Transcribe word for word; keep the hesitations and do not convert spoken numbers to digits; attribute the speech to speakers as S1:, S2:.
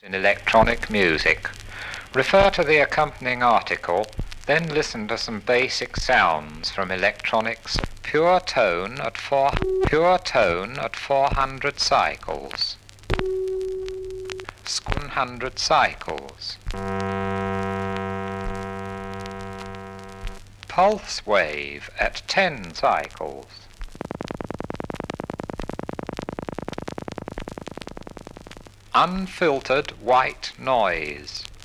S1: in electronic music. Refer to the accompanying article, then listen to some basic sounds from electronics. Pure tone at four pure tone at four hundred cycles. one hundred cycles. Pulse wave at ten cycles. Unfiltered white noise.